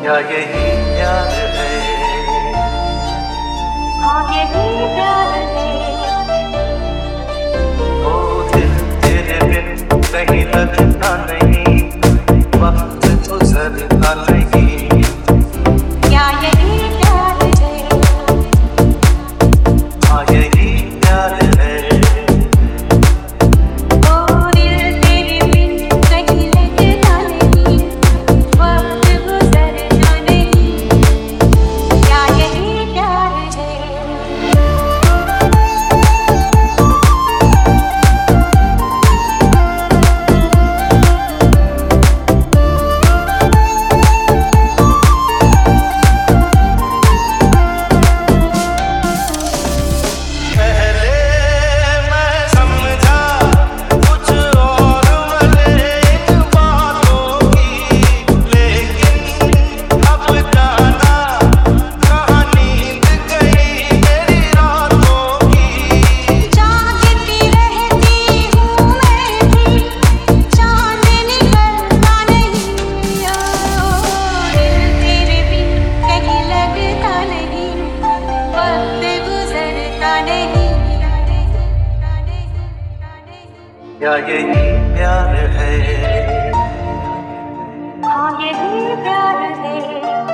क्या यही प्यार है? हाँ यही प्यार है। ओ दिल तेरे बिन कहीं लगता नहीं, वक्त गुजरता नहीं। क्या यही प्यार है? हाँ यही प्यार है। ओ दिल तेरे बिन कहीं लगता नहीं, वक्त गुजरता नहीं। क्या यही प्यार है? क्या यही प्यार है? हाँ यही प्यार है।